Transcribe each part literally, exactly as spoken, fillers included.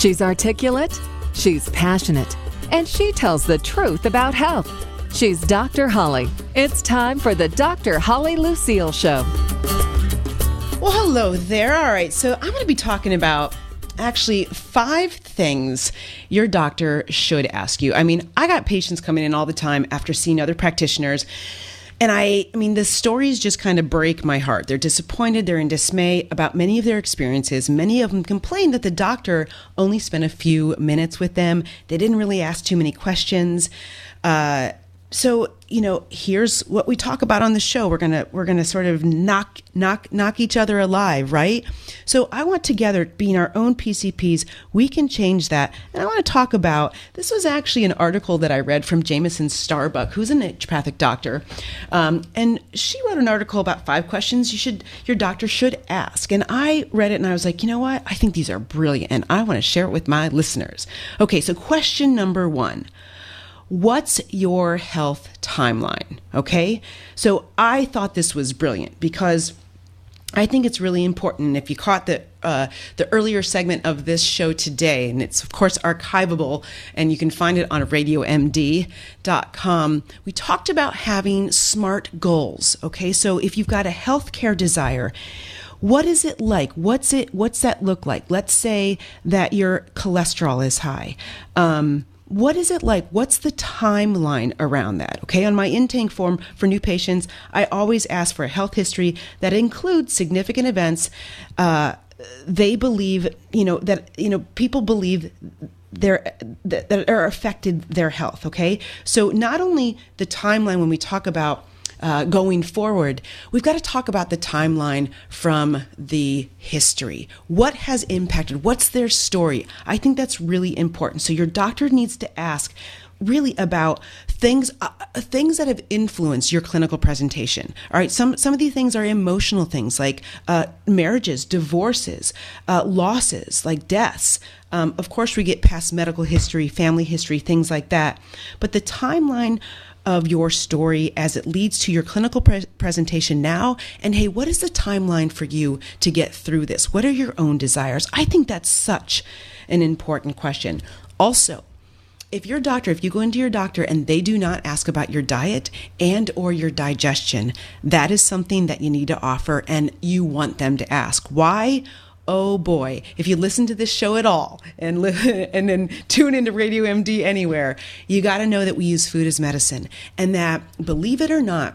She's articulate, she's passionate, and she tells the truth about health. She's Doctor Holly. It's time for the Doctor Holly Lucille Show. Well, hello there. All right, so I'm going to be talking about actually five things your doctor should ask you. I mean, I got patients coming in all the time after seeing other practitioners. And I, I mean, the stories just kind of break my heart. They're disappointed, they're in dismay about many of their experiences. Many of them complain that the doctor only spent a few minutes with them. They didn't really ask too many questions. Uh, so, you know, here's what we talk about on the show. We're gonna we're gonna sort of knock knock knock each other alive, right? So I want together, being our own P C Ps, we can change that. And I want to talk about, this was actually an article that I read from Jameson Starbuck, who's a naturopathic doctor, um, and she wrote an article about five questions you should your doctor should ask. And I read it and I was like, you know what? I think these are brilliant, and I want to share it with my listeners. Okay, so question number one. What's your health timeline? Okay. So I thought this was brilliant because I think it's really important. If you caught the uh, the earlier segment of this show today, and it's of course archivable, and you can find it on radio M D dot com, we talked about having SMART goals. Okay. So if you've got a healthcare desire, what is it like? What's it, what's that look like? Let's say that your cholesterol is high. Um, What is it like? What's the timeline around that? Okay, on my intake form for new patients, I always ask for a health history that includes significant events. Uh, they believe, you know, that, you know, people believe they're, that, that are affected their health. Okay, so not only the timeline when we talk about Uh, going forward, we've got to talk about the timeline from the history. What has impacted? What's their story? I think that's really important. So your doctor needs to ask really about things uh, things that have influenced your clinical presentation. All right, some some of these things are emotional things like uh, marriages, divorces, uh, losses, like deaths. Um, of course, we get past medical history, family history, things like that. But the timeline of your story as it leads to your clinical pre- presentation now, and hey, what is the timeline for you to get through this? What are your own desires? I think that's such an important question. Also, if your doctor, if you go into your doctor and they do not ask about your diet and or your digestion, that is something that you need to offer and you want them to ask. Why? Oh boy, if you listen to this show at all and li- and then tune into Radio M D anywhere, you got to know that we use food as medicine, and that, believe it or not,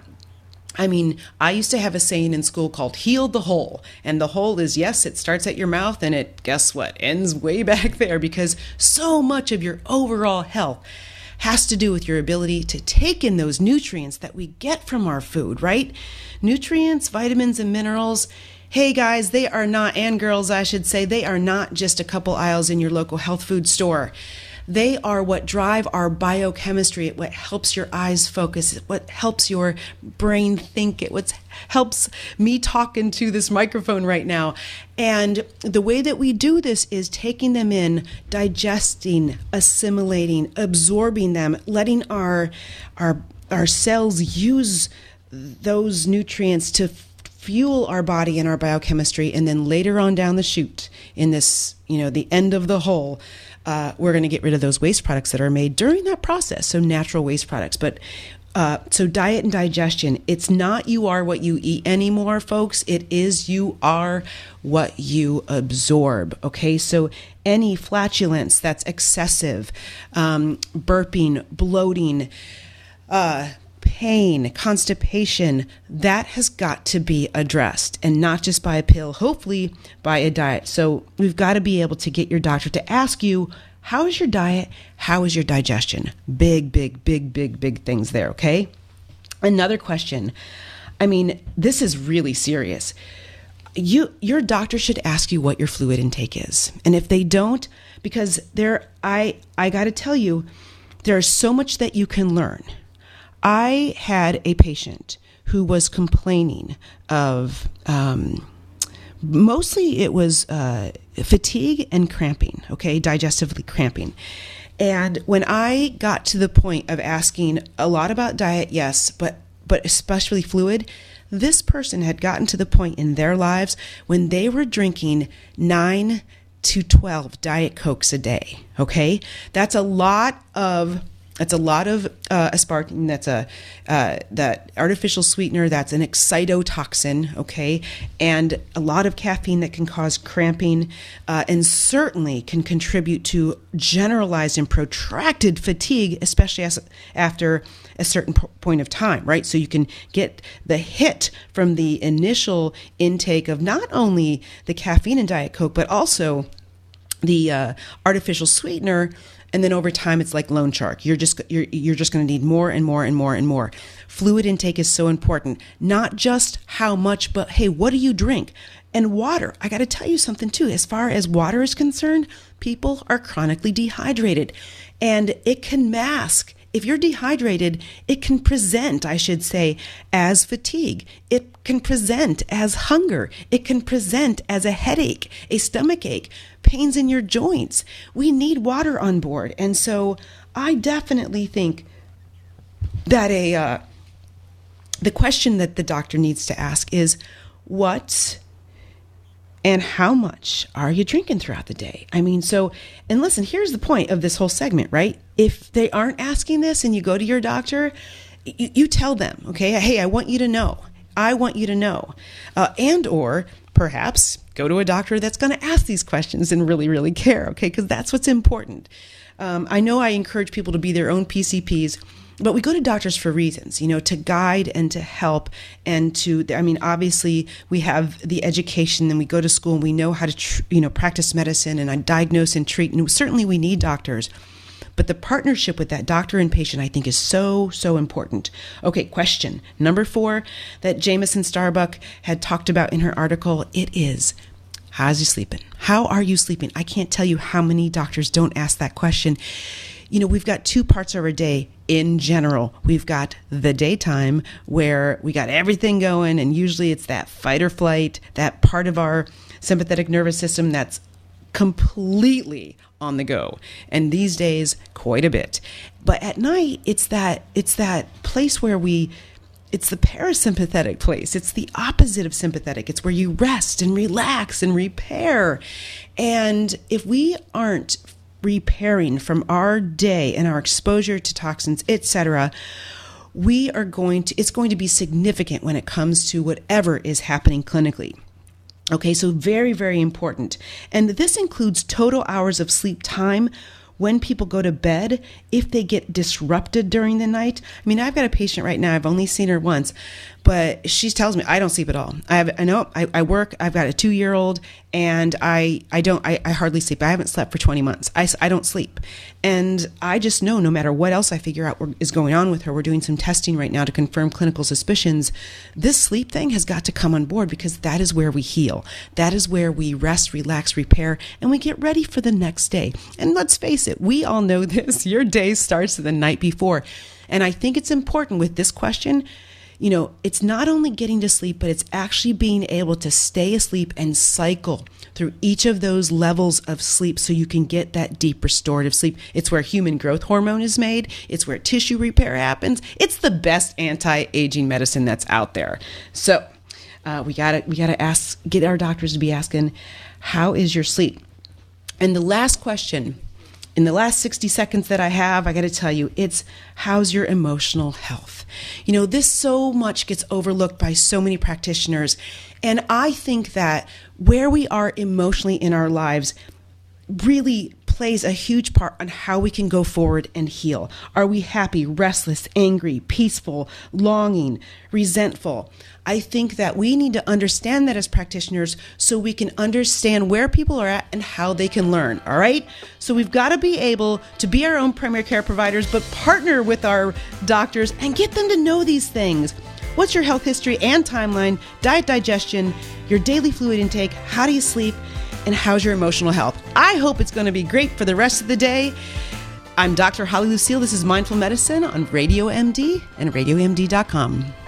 I mean, I used to have a saying in school called heal the hole. And the hole is, yes, it starts at your mouth and it, guess what, ends way back there, because so much of your overall health has to do with your ability to take in those nutrients that we get from our food, right? Nutrients, vitamins, and minerals. Hey guys, they are not, and girls, I should say, they are not just a couple aisles in your local health food store. They are what drive our biochemistry, what helps your eyes focus, what helps your brain think, it what helps me talk into this microphone right now. And the way that we do this is taking them in, digesting, assimilating, absorbing them, letting our our our cells use those nutrients to fuel our body and our biochemistry, and then later on down the chute, in this, you know, the end of the hole, uh, we're going to get rid of those waste products that are made during that process. So natural waste products. But uh, so diet and digestion, it's not you are what you eat anymore, folks. It is you are what you absorb. Okay, so any flatulence that's excessive, um, burping, bloating, uh, pain, constipation, that has got to be addressed, and not just by a pill, hopefully by a diet. So we've got to be able to get your doctor to ask you, how is your diet? How is your digestion? Big, big, big, big, big things there, okay? Another question. I mean, this is really serious. You, your doctor should ask you what your fluid intake is. And if they don't, because there, I, I got to tell you, there's so much that you can learn. I had a patient who was complaining of, um, mostly it was uh, fatigue and cramping, okay, digestively cramping. And when I got to the point of asking a lot about diet, yes, but but especially fluid, this person had gotten to the point in their lives when they were drinking nine to twelve Diet Cokes a day. Okay. That's a lot of That's a lot of uh, aspartame. That's a uh, that artificial sweetener. That's an excitotoxin, okay, and a lot of caffeine that can cause cramping, uh, and certainly can contribute to generalized and protracted fatigue, especially as, after a certain p- point of time, right? So you can get the hit from the initial intake of not only the caffeine in Diet Coke, but also the uh, artificial sweetener. And then over time, it's like loan shark. You're just you're you're just going to need more and more and more and more. Fluid intake is so important. Not just how much, but hey, what do you drink? And water. I got to tell you something too. As far as water is concerned, people are chronically dehydrated, and it can mask. If you're dehydrated, it can present, I should say, as fatigue. It can present as hunger. It can present as a headache, a stomach ache, pains in your joints. We need water on board. And so I definitely think that a uh, the question that the doctor needs to ask is, what and how much are you drinking throughout the day? I mean, so, and listen, here's the point of this whole segment, right? If they aren't asking this and you go to your doctor, you, you tell them, okay, hey, I want you to know. I want you to know. Uh, and or perhaps go to a doctor that's going to ask these questions and really, really care, okay? Because that's what's important. Um, I know I encourage people to be their own P C Ps, but we go to doctors for reasons, you know, to guide and to help and to, I mean, obviously we have the education and we go to school and we know how to, tr- you know, practice medicine and I diagnose and treat. And certainly we need doctors, but the partnership with that doctor and patient, I think, is so, so important. Okay, question number four that Jameson Starbuck had talked about in her article, it is, how's you sleeping? How are you sleeping? I can't tell you how many doctors don't ask that question. You know, we've got two parts of our day in general. We've got the daytime where we got everything going, and usually it's that fight or flight, that part of our sympathetic nervous system that's completely on the go. And these days, quite a bit. But at night, it's that it's that place where we it's the parasympathetic place. It's the opposite of sympathetic. It's where you rest and relax and repair. And if we aren't repairing from our day and our exposure to toxins, et cetera, we are going to, it's going to be significant when it comes to whatever is happening clinically. Okay, so very, very important. And this includes total hours of sleep time when people go to bed, if they get disrupted during the night. I mean, I've got a patient right now, I've only seen her once, but she tells me I don't sleep at all. I have, I know I, I work, I've got a two-year-old, and I, I don't, I, I hardly sleep. I haven't slept for twenty months. I, I don't sleep. And I just know no matter what else I figure out is going on with her, we're doing some testing right now to confirm clinical suspicions. This sleep thing has got to come on board because that is where we heal. That is where we rest, relax, repair, and we get ready for the next day. And let's face it, we all know this. Your day starts the night before. And I think it's important with this question, you know, it's not only getting to sleep, but it's actually being able to stay asleep and cycle through each of those levels of sleep so you can get that deep restorative sleep. It's where human growth hormone is made. It's where tissue repair happens. It's the best anti-aging medicine that's out there. So uh, we gotta we gotta ask, get our doctors to be asking, how is your sleep? And the last question, in the last sixty seconds that I have, I got to tell you, it's how's your emotional health? You know, this so much gets overlooked by so many practitioners. And I think that where we are emotionally in our lives really plays a huge part on how we can go forward and heal. Are we happy, restless, angry, peaceful, longing, resentful? I think that we need to understand that as practitioners so we can understand where people are at and how they can learn, all right? So we've got to be able to be our own primary care providers, but partner with our doctors and get them to know these things. What's your health history and timeline, diet, digestion, your daily fluid intake, how do you sleep, and how's your emotional health? I hope it's going to be great for the rest of the day. I'm Doctor Holly Lucille. This is Mindful Medicine on Radio M D and radio M D dot com.